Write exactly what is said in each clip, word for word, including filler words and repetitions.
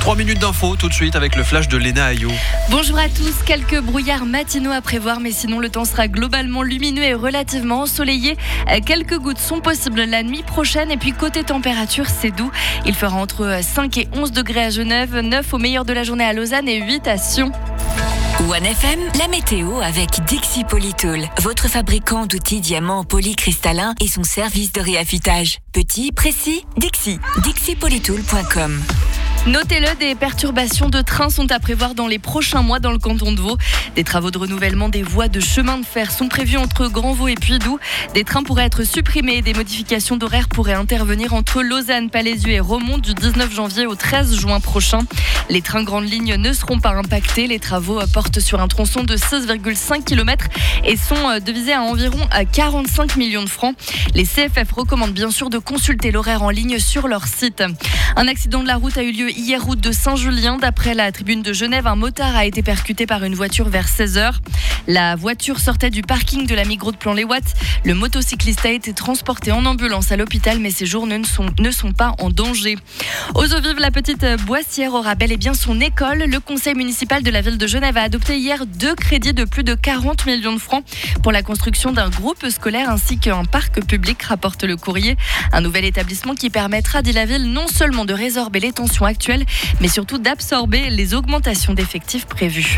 Trois minutes d'info tout de suite avec le flash de Léna Ayou. Bonjour à tous, quelques brouillards matinaux à prévoir, mais sinon le temps sera globalement lumineux et relativement ensoleillé. Quelques gouttes sont possibles la nuit prochaine et puis côté température, c'est doux. Il fera entre cinq et onze degrés à Genève, neuf au meilleur de la journée à Lausanne et huit à Sion. One F M, la météo avec Dixie Polytool, votre fabricant d'outils diamants polycristallins et son service de réaffûtage. Petit, précis, Dixie. dixie polytool point com. Notez-le, des perturbations de train sont à prévoir dans les prochains mois dans le canton de Vaud. Des travaux de renouvellement des voies de chemin de fer sont prévus entre Grand-Vaud et Puy-Doux. Des trains pourraient être supprimés. Des modifications d'horaire pourraient intervenir entre Lausanne, Palaisieux et Romont du dix-neuf janvier au treize juin prochain. Les trains grandes lignes ne seront pas impactés. Les travaux portent sur un tronçon de six virgule cinq kilomètres et sont devisés à environ quarante-cinq millions de francs. Les C F F recommandent bien sûr de consulter l'horaire en ligne sur leur site. Un accident de la route a eu lieu hier route de Saint-Julien. D'après la Tribune de Genève, un motard a été percuté par une voiture vers seize heures. La voiture sortait du parking de la Migros de Plan-les-Ouates. Le motocycliste a été transporté en ambulance à l'hôpital, mais ses jours ne sont, ne sont pas en danger. Aux eaux vives, la petite Boissière aura bel et bien son école. Le conseil municipal de la ville de Genève a adopté hier deux crédits de plus de quarante millions de francs pour la construction d'un groupe scolaire ainsi qu'un parc public, rapporte le courrier. Un nouvel établissement qui permettra, dit la ville, non seulement de résorber les tensions actuelles, mais surtout d'absorber les augmentations d'effectifs prévues.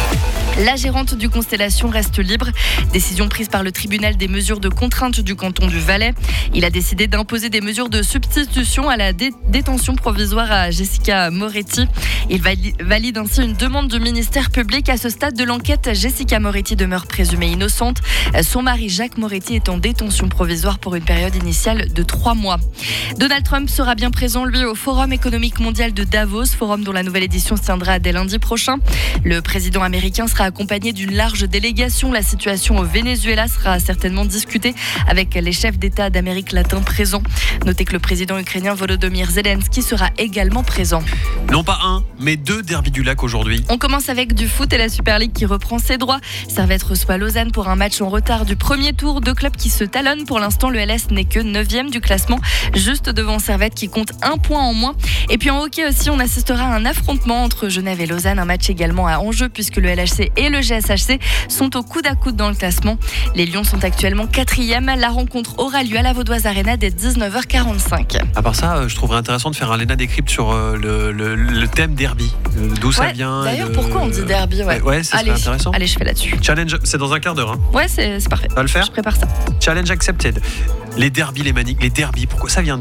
La gérante du Constellation reste libre. Décision prise par le tribunal des mesures de contrainte du canton du Valais. Il a décidé d'imposer des mesures de substitution à la dé- détention provisoire à Jessica Moretti. Il valide ainsi une demande du ministère public. À ce stade de l'enquête, Jessica Moretti demeure présumée innocente. Son mari Jacques Moretti est en détention provisoire pour une période initiale de trois mois. Donald Trump sera bien présent, lui, au Forum économique mondial de Davos, forum dont la nouvelle édition se tiendra dès lundi prochain. Le président américain sera accompagné d'une large délégation. La situation au Venezuela sera certainement discutée avec les chefs d'État d'Amérique latine présents. Notez que le président ukrainien Volodymyr Zelensky sera également présent. Non pas un, mais deux derbys du lac aujourd'hui. On commence avec du foot et la Super League qui reprend ses droits. Servette reçoit Lausanne pour un match en retard du premier tour. Deux clubs qui se talonnent. Pour l'instant, le L S n'est que neuvième du classement, juste devant Servette qui compte un point en moins. Et puis en hockey aussi, on assistera à un affrontement entre Genève et Lausanne. Un match également à enjeu puisque le L H C et le G S H C sont au coude à coude dans le classement. Les Lions sont actuellement quatrième. La rencontre aura lieu à la Vaudoise Arena dès dix-neuf heures quarante-cinq. À part ça, je trouverais intéressant de faire un Léna Décrypte sur le, le, le thème derby. D'où ça ouais, vient. D'ailleurs, le... pourquoi on dit derby ouais. ouais, ça serait intéressant. Allez, je fais là-dessus. Challenge, c'est dans un quart d'heure. Hein. Ouais, c'est, c'est parfait. On va le faire. Je prépare ça. Challenge accepted. Les derbys, les maniques, les derbys, pourquoi ça vient